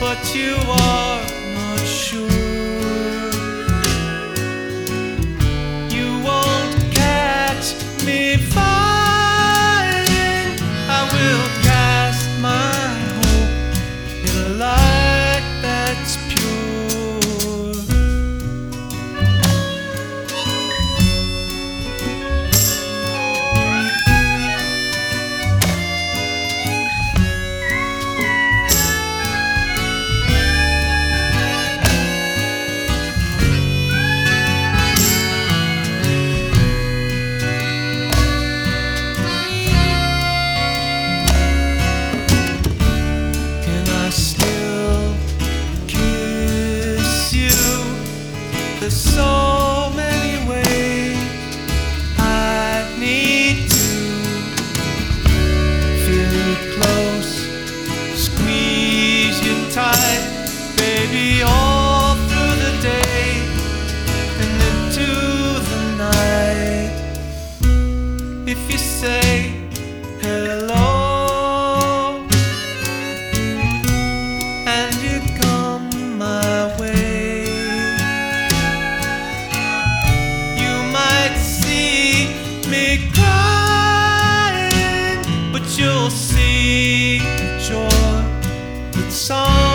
but you are not sure. You won't catch me falling. I will cast my hope in a light that's pure. There's so many ways I need to feel you close, squeeze you tight, baby, all through the day and into the night. If you say hello and you come my way, me crying, but you'll see the joy that's on